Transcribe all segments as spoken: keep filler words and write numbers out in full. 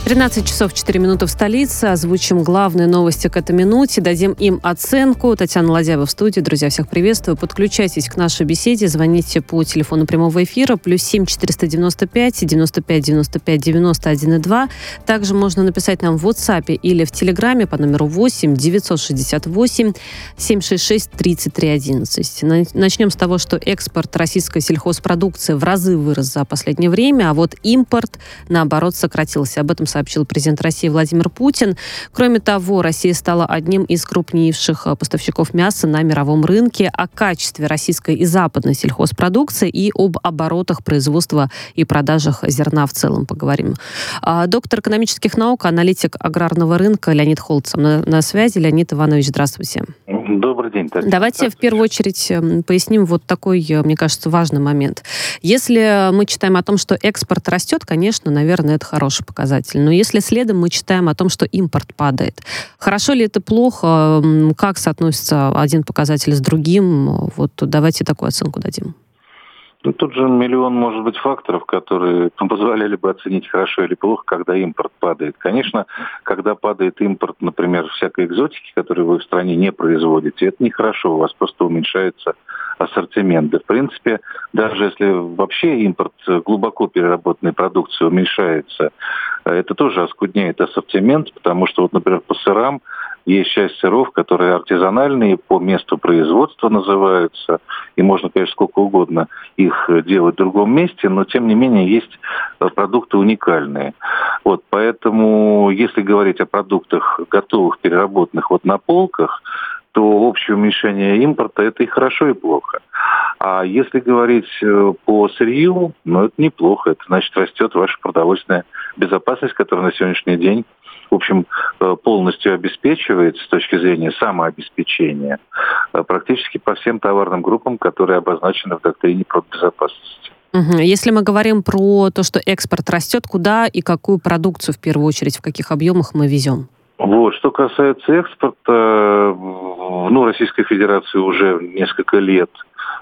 тринадцать часов четыре минуты в столице. Озвучим главные новости к этой минуте. Дадим им оценку. Татьяна Ладяева в студии. Друзья, всех приветствую. Подключайтесь к нашей беседе. Звоните по телефону прямого эфира. Плюс семь четыреста девяносто пять девяносто пять девяносто пять девяносто один и два. Также можно написать нам в WhatsApp или в Телеграме по номеру восемь девятьсот шестьдесят восемь семьсот шестьдесят шесть тридцать три одиннадцать. Начнем с того, что экспорт российской сельхозпродукции в разы вырос за последнее время, а вот импорт, наоборот, сократился. Об этом сообщил президент России Владимир Путин. Кроме того, Россия стала одним из крупнейших поставщиков мяса на мировом рынке. О качестве российской и западной сельхозпродукции и об оборотах производства и продажах зерна в целом поговорим. А, доктор экономических наук, аналитик аграрного рынка Леонид Холцев на, на связи. Леонид Иванович, здравствуйте. Добрый день, Татьяна. Давайте в первую очередь поясним вот такой, мне кажется, важный момент. Если мы читаем о том, что экспорт растет, конечно, наверное, это хороший показатель. Но если следом мы читаем о том, что импорт падает, хорошо ли это плохо? Как соотносится один показатель с другим? Вот давайте такую оценку дадим. Ну, тут же миллион, может быть, факторов, которые позволяли бы оценить, хорошо или плохо, когда импорт падает. Конечно, когда падает импорт, например, всякой экзотики, которую вы в стране не производите, это нехорошо, у вас просто уменьшается ассортимент. Да, в принципе, даже если вообще импорт глубоко переработанной продукции уменьшается, это тоже оскудняет ассортимент, потому что, вот, например, по сырам есть часть сыров, которые артизанальные, по месту производства называются, и можно, конечно, сколько угодно их делать в другом месте, но, тем не менее, есть продукты уникальные. Вот, поэтому, если говорить о продуктах готовых, переработанных вот на полках, то общее уменьшение импорта – это и хорошо, и плохо. А если говорить по сырью, ну, это неплохо. Это значит, растет ваша продовольственная безопасность, которая на сегодняшний день, в общем, полностью обеспечивается с точки зрения самообеспечения практически по всем товарным группам, которые обозначены в доктрине продбезопасности. Угу. Если мы говорим про то, что экспорт растет, куда и какую продукцию, в первую очередь, в каких объемах мы везем? Вот, что касается экспорта, ну, Российская Федерация уже несколько лет,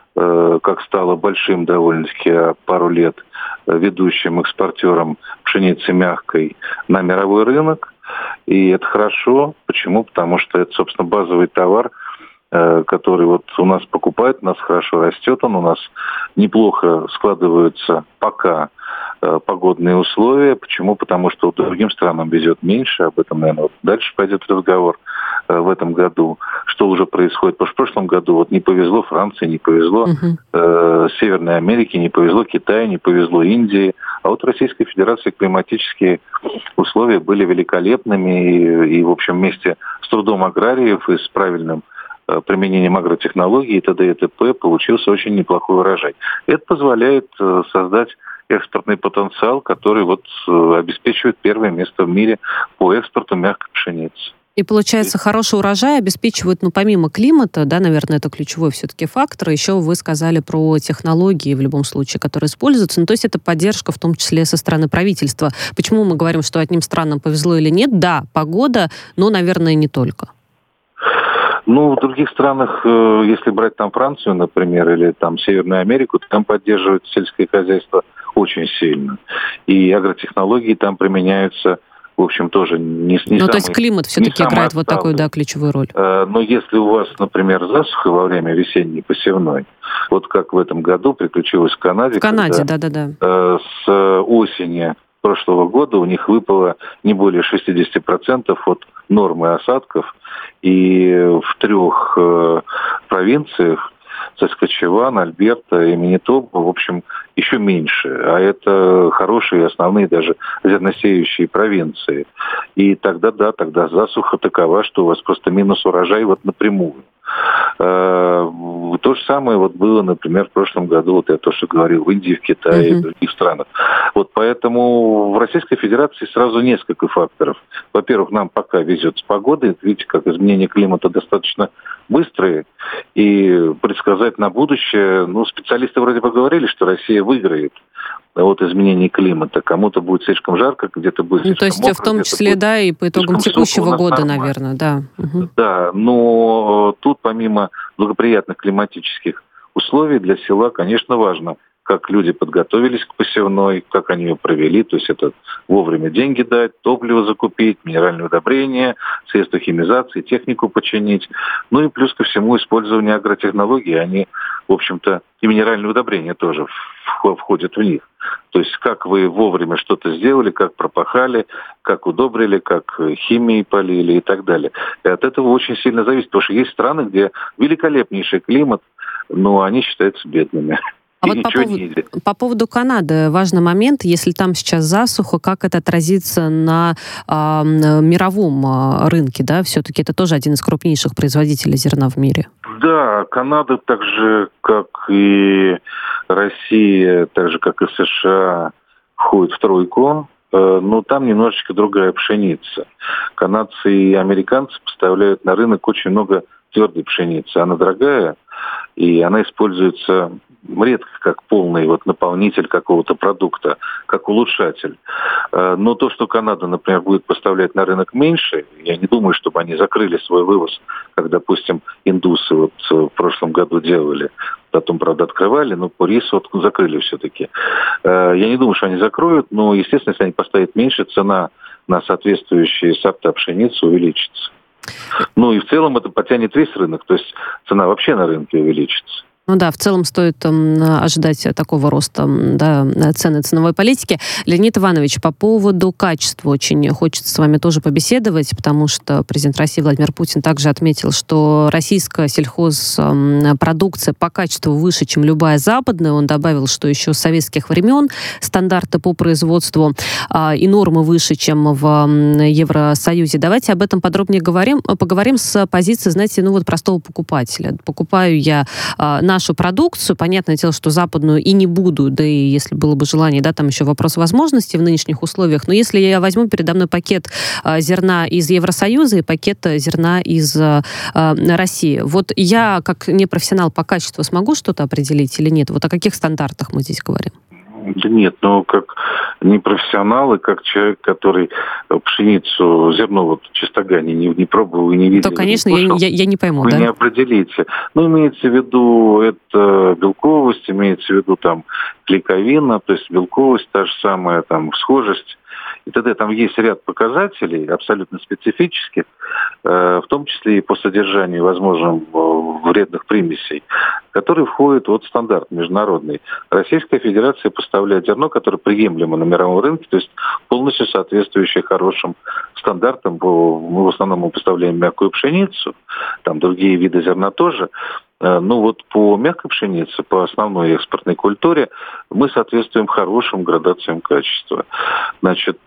э, как стала большим довольно-таки, а пару лет ведущим экспортером пшеницы мягкой на мировой рынок. И это хорошо. Почему? Потому что это, собственно, базовый товар, э, который вот у нас покупают, у нас хорошо растет, он у нас неплохо складываются пока погодные условия. Почему? Потому что другим странам везет меньше. Об этом, наверное, вот дальше пойдет разговор в этом году. Что уже происходит? Потому что в прошлом году вот не повезло Франции, не повезло uh-huh. э, Северной Америке, не повезло Китаю, не повезло Индии. А вот Российской Федерации климатические условия были великолепными. И, и в общем, вместе с трудом аграриев и с правильным применением агротехнологий и т.д. и т.п. получился очень неплохой урожай. Это позволяет э, создать экспортный потенциал, который вот обеспечивает первое место в мире по экспорту мягкой пшеницы. И получается, хороший урожай обеспечивает, ну, помимо климата, да, наверное, это ключевой все-таки фактор. Еще вы сказали про технологии, в любом случае, которые используются. Ну, то есть это поддержка, в том числе со стороны правительства. Почему мы говорим, что одним странам повезло или нет? Да, погода, но, наверное, не только. Ну, в других странах, если брать там Францию, например, или там Северную Америку, там поддерживают сельское хозяйство очень сильно. И агротехнологии там применяются, в общем, тоже не, не самый... Ну, то есть климат все-таки играет вот такую, да, ключевую роль. Но если у вас, например, засуха во время весенней посевной, вот как в этом году приключилось в Канаде... В Канаде, да-да-да. С осени прошлого года у них выпало не более шестьдесят процентов от нормы осадков, и в трех э, провинциях, Саскачеван, Альберта и Манитоба, в общем, еще меньше. А это хорошие основные даже зерносеющие провинции. И тогда, да, тогда засуха такова, что у вас просто минус урожай вот напрямую. То же самое вот было, например, в прошлом году, вот я то, что говорил, в Индии, в Китае, uh-huh. и в других странах. Вот поэтому в Российской Федерации сразу несколько факторов. Во-первых, нам пока везет с погодой. Видите, как изменения климата достаточно быстрые. И предсказать на будущее, ну, специалисты вроде бы говорили, что Россия выиграет от изменений климата. Кому-то будет слишком жарко, где-то будет ну, слишком то есть мокро, в том числе, да, и по итогам текущего года, нормально. Наверное, да. Угу. Да, но тут помимо благоприятных климатических условий для села, конечно, важно как люди подготовились к посевной, как они ее провели, то есть это вовремя деньги дать, топливо закупить, минеральные удобрения, средства химизации, технику починить. Ну и плюс ко всему использование агротехнологий, они, в общем-то, и минеральные удобрения тоже входят в них. То есть как вы вовремя что-то сделали, как пропахали, как удобрили, как химией полили и так далее. И от этого очень сильно зависит, потому что есть страны, где великолепнейший климат, но они считаются бедными. А вот по поводу, по поводу Канады важный момент, если там сейчас засуха, как это отразится на э, мировом рынке, да? Все-таки это тоже один из крупнейших производителей зерна в мире. Да, Канада, так же, как и Россия, так же, как и США, входит в тройку, э, но там немножечко другая пшеница. Канадцы и американцы поставляют на рынок очень много твердой пшеницы. Она дорогая, и она используется редко как полный вот наполнитель какого-то продукта, как улучшатель. Но то, что Канада, например, будет поставлять на рынок меньше, я не думаю, чтобы они закрыли свой вывоз, как, допустим, индусы вот в прошлом году делали. Потом, правда, открывали, но по рису вот закрыли все-таки. Я не думаю, что они закроют, но, естественно, если они поставят меньше, цена на соответствующие сорта пшеницы увеличится. Ну и в целом это потянет весь рынок, то есть цена вообще на рынке увеличится. Ну да, в целом стоит um, ожидать такого роста да, цены ценовой политики. Леонид Иванович, по поводу качества очень хочется с вами тоже побеседовать, потому что президент России Владимир Путин также отметил, что российская сельхозпродукция по качеству выше, чем любая западная. Он добавил, что еще с советских времен стандарты по производству а, и нормы выше, чем в Евросоюзе. Давайте об этом подробнее говорим, поговорим с позиции, знаете, ну вот простого покупателя. Покупаю я а, на нашу продукцию, понятное дело, что западную и не буду, да и если было бы желание, да, там еще вопрос возможностей в нынешних условиях, но если я возьму передо мной пакет э, зерна из Евросоюза и пакет зерна из э, России, вот я, как непрофессионал по качеству, смогу что-то определить или нет? Вот о каких стандартах мы здесь говорим? Да нет, но как непрофессионал и как человек, который пшеницу, зерно вот чистогани не, не пробовал и не видел. То, конечно, я, я, я не пойму, вы да? не определите. Ну, имеется в виду это белковость, имеется в виду там клейковина, то есть белковость та же самая, там схожесть. И т.д. Там есть ряд показателей абсолютно специфических, в том числе и по содержанию возможным вредных примесей, которые входят в стандарт международный. Российская Федерация поставляет зерно, которое приемлемо на мировом рынке, то есть полностью соответствующее хорошим стандартам. Мы в основном мы поставляем мягкую пшеницу, там другие виды зерна тоже. Ну вот по мягкой пшенице, по основной экспортной культуре, мы соответствуем хорошим градациям качества. Значит,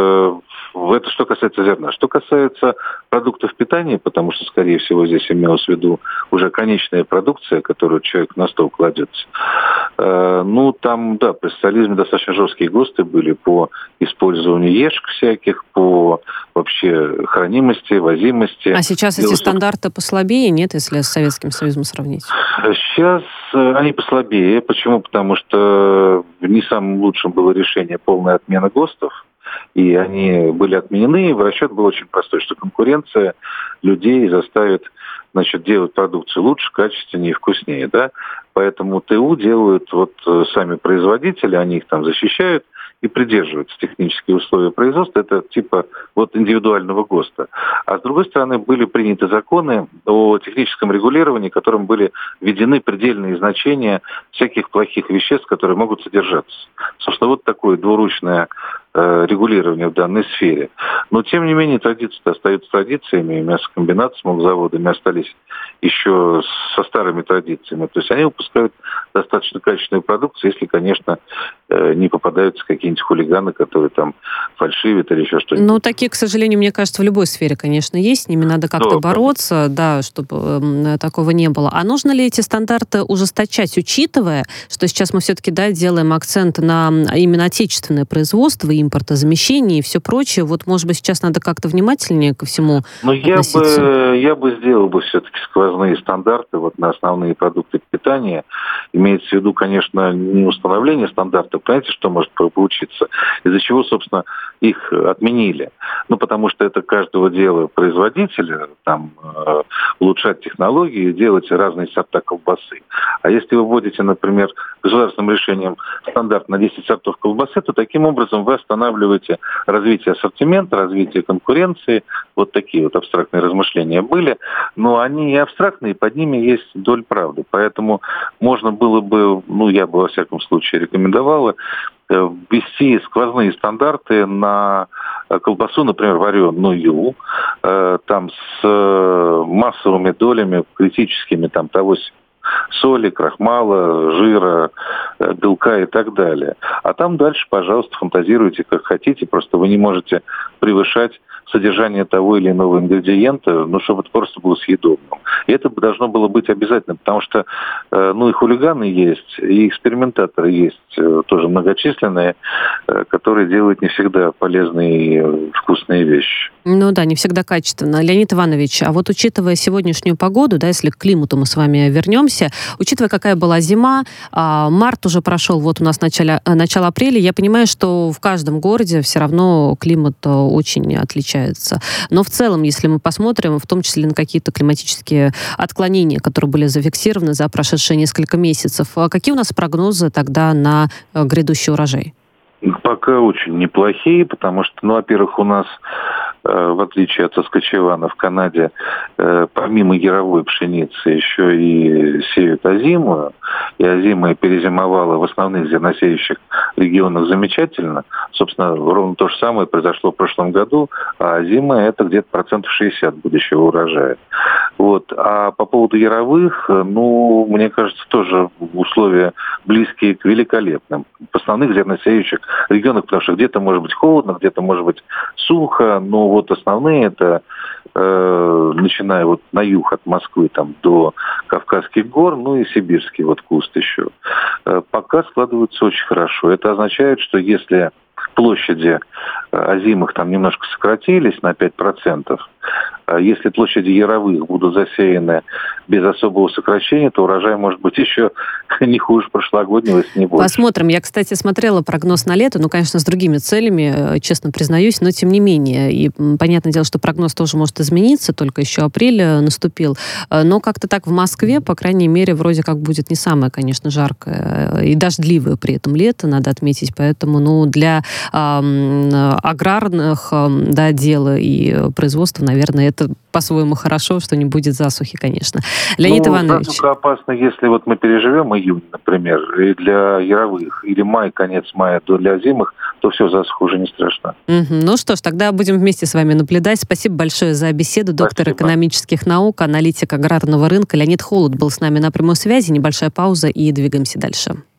это что касается зерна. Что касается продуктов питания, потому что, скорее всего, здесь имелось в виду уже конечная продукция, которую человек на стол кладется. Ну, там, да, при социализме достаточно жесткие ГОСТы были по использованию ешек всяких, по вообще хранимости, возимости. А сейчас эти стандарты послабее, нет, если с Советским Союзом сравнить? Сейчас они послабее. Почему? Потому что не самым лучшим было решение полная отмена ГОСТов. И они были отменены, и расчет был очень простой, что конкуренция людей заставит, значит, делать продукцию лучше, качественнее и вкуснее, да. Поэтому ТУ делают вот сами производители, они их там защищают и придерживаются технические условия производства. Это типа вот индивидуального ГОСТа. А с другой стороны, были приняты законы о техническом регулировании, которым были введены предельные значения всяких плохих веществ, которые могут содержаться. Собственно, вот такое двуручное регулирования в данной сфере. Но, тем не менее, традиции остаются традициями. Мясокомбинаты с молокозаводами остались еще со старыми традициями. То есть они выпускают достаточно качественную продукцию, если, конечно, не попадаются какие-нибудь хулиганы, которые там фальшивят или еще что-нибудь. Ну, такие, к сожалению, мне кажется, в любой сфере, конечно, есть. С ними надо как-то да, бороться, да, чтобы э, такого не было. А нужно ли эти стандарты ужесточать, учитывая, что сейчас мы все-таки, да, делаем акцент на именно отечественное производство и импортозамещение и все прочее. Вот, может быть, сейчас надо как-то внимательнее ко всему Но относиться? я бы, я бы сделал бы все-таки сквозные стандарты вот на основные продукты питания. Имеется в виду, конечно, не установление стандартов. Понимаете, что может получиться? Из-за чего, собственно, их отменили. Ну, потому что это каждого дела производителя, там, э, улучшать технологии, делать разные сорта колбасы. А если вы вводите, например, государственным решением стандарт на десять сортов колбасы, то таким образом вы останавливаете развитие ассортимента, развитие конкуренции. Вот такие вот абстрактные размышления были. Но они и абстрактные, и под ними есть доля правды. Поэтому можно было бы, ну, я бы во всяком случае рекомендовала, ввести сквозные стандарты на колбасу, например, вареную, там с массовыми долями критическими там того соли, крахмала, жира, белка и так далее. А там дальше, пожалуйста, фантазируйте как хотите, просто вы не можете превышать содержание того или иного ингредиента, ну, чтобы это просто было съедобным. И это должно было быть обязательно, потому что, ну, и хулиганы есть, и экспериментаторы есть, тоже многочисленные, которые делают не всегда полезные и вкусные вещи. Ну да, не всегда качественно. Леонид Иванович, а вот учитывая сегодняшнюю погоду, да, если к климату мы с вами вернемся, учитывая, какая была зима, март уже прошел, вот у нас начало, начало апреля, я понимаю, что в каждом городе все равно климат очень отличается. Но в целом, если мы посмотрим, в том числе на какие-то климатические отклонения, которые были зафиксированы за прошедшие несколько месяцев, какие у нас прогнозы тогда на грядущий урожай? Пока очень неплохие, потому что, ну, во-первых, у нас, э, в отличие от Саскачевана в Канаде, э, помимо яровой пшеницы еще и сеют озимую, и озимая перезимовала в основных зерносеющих регионах замечательно. Собственно, ровно то же самое произошло в прошлом году, а озимая это где-то процентов шестьдесят будущего урожая. Вот. А по поводу яровых, ну, мне кажется, тоже условия близкие к великолепным. В основных зерносеющих регионах, потому что где-то может быть холодно, где-то может быть сухо, но вот основные это, э, начиная вот на юг от Москвы там, до Кавказских гор, ну и сибирский вот куст еще, э, пока складываются очень хорошо. Это означает, что если площади озимых там немножко сократились на пять процентов, если площади яровых будут засеяны без особого сокращения, то урожай может быть еще не хуже прошлогоднего, если не больше. Посмотрим. Я, кстати, смотрела прогноз на лето, ну, конечно, с другими целями, честно признаюсь, но тем не менее. И понятное дело, что прогноз тоже может измениться, только еще апрель наступил. Но как-то так в Москве, по крайней мере, вроде как будет не самое, конечно, жаркое и дождливое при этом лето, надо отметить. Поэтому, ну, для э, аграрных э, да, дел и производства, наверное, это по-своему хорошо, что не будет засухи, конечно. Леонид ну, Иванович. Засуха опасно, если вот мы переживем июнь, например, и для яровых, или май, конец мая, то для зимых, то все, засуха уже не страшна. Угу. Ну что ж, тогда будем вместе с вами наблюдать. Спасибо большое за беседу. Доктор Спасибо. экономических наук, аналитик аграрного рынка Леонид Холод был с нами на прямой связи. Небольшая пауза и двигаемся дальше.